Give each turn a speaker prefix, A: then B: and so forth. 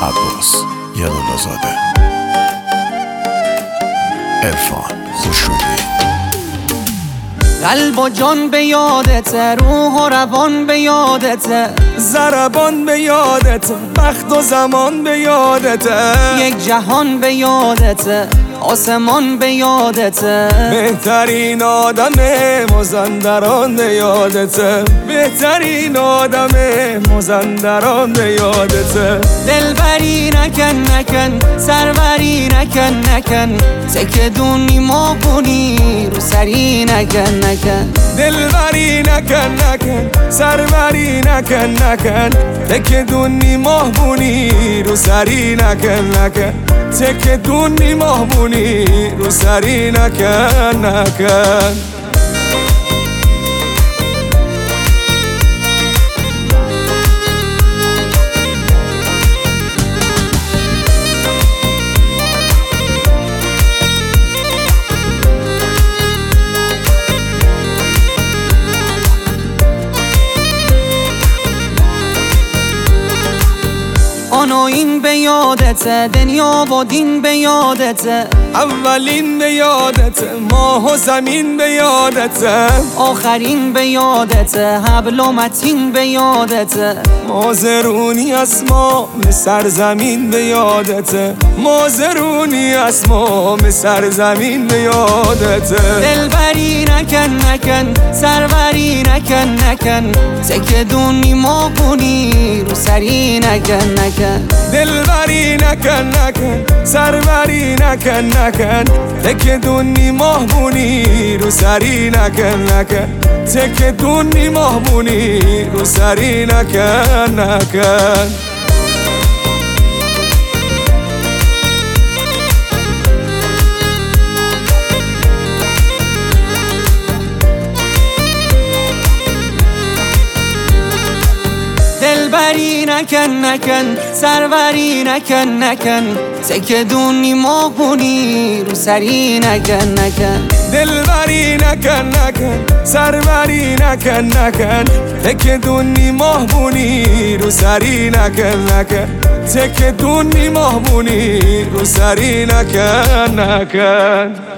A: عباس یدالله‌زاده، عرفان خشودی.
B: قلب و جان به یادته، روح و روان به یادته،
C: ضربان به یادته، وقت و زمان به یادته،
B: یک جهان به یادته، آسمان به یادته،
C: بهترین آدم مازندران به یادته، بهترین آدم مازندران به یادته.
B: دلبری نکن سروری نکن تکه دونی ما کنی رو سری نکن
C: دلبری نکن سروری نکن تکه دونی مهبونی رو سری نکن تکه دونی مهبونی رو سری نکن
B: آن و این به یادته، دنیا و دین به یادته،
C: اولین به یادته، ماه و زمین به یادته،
B: آخرین به یادته، حبل و متین به یادته،
C: مازرونی اسمام سرزمین به یادته، مازرونی اسمام سرزمین به یادته.
B: دلبری نکن سروری نکن تکه دونی ما کنی رو سری نکن
C: دلبری نکن سروری نکن تکه دونی مهبونی رو سری نکن تکه دونی مهبونی رو سری نکن
B: دلبری نکن سروری نکن تکه دونی ما کنی رو سری نکن
C: دلبری نکن سروری نکن تکه دونی مهبونی رو سری نکن تکه دونی مهبونی رو سری نکن